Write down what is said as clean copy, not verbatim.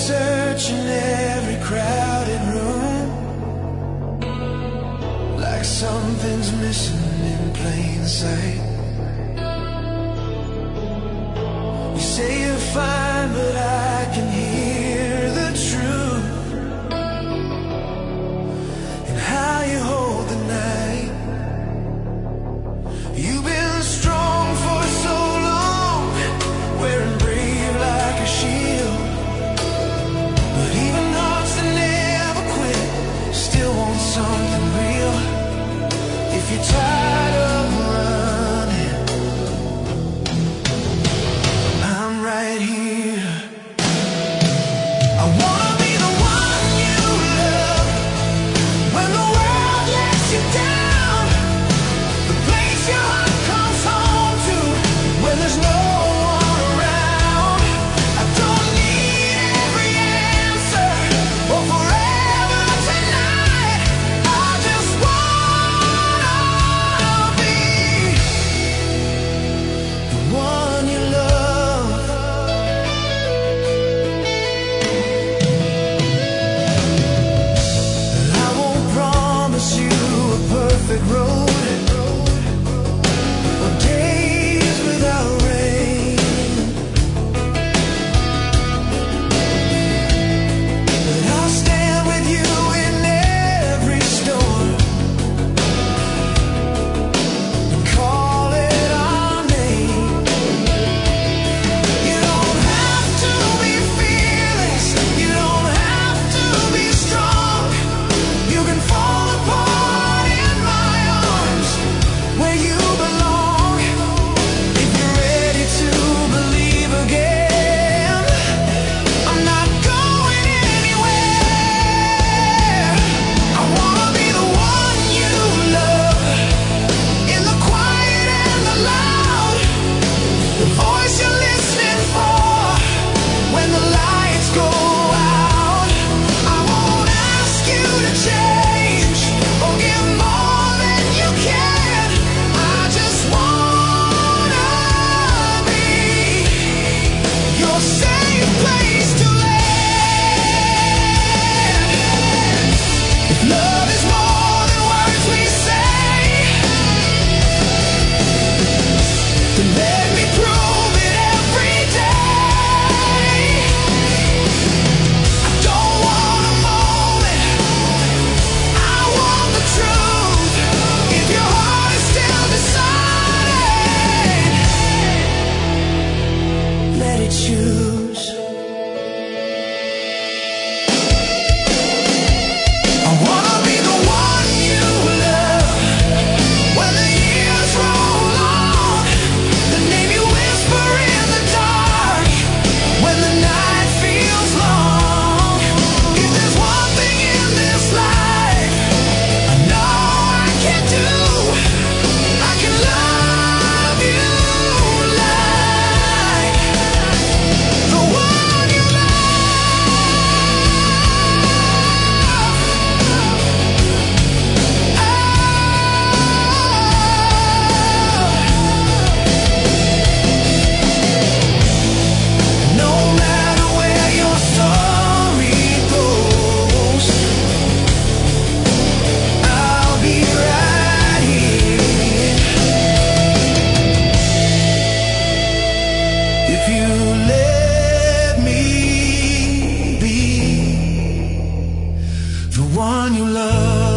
searching every crowded room, like something's missing in plain sight. You say you're fine, but I can hear the truth in how you hold the night. You've been strong for so long, wearing brave like a shield, but even hearts that never quit still want something real. If you're tired of running, I'm right here. I wanna be the one you love when the world lets you down, the place your heart comes home to when there's no one around. I don't need every answer or forever tonight. I just wanna be the one you love. I won't promise you a perfect road or days without rain, but I'll stand with you in every storm and call it our name. You don't have to be fearless, you don't have to be strong. You can fall apart in my arms where you belong. If you're ready to believe again, I'm not going anywhere. I wanna be the one you love, in the quiet and the loud, the voice you're listening for when the lights go out. I won't ask you to change or give more than you can. I just wanna be your safe place to land. If love is more than words we say, then let me prove it every day. I don't want a moment, I want the truth. If your heart is still deciding, let it choose. I wanna be the one you love when the years roll on, the name you whisper in the dark when the night feels long. If there's one thing in this life I know I can do, I can love you like the one you love. No matter where your story goes, I'll be right here. If you let me be the one you love.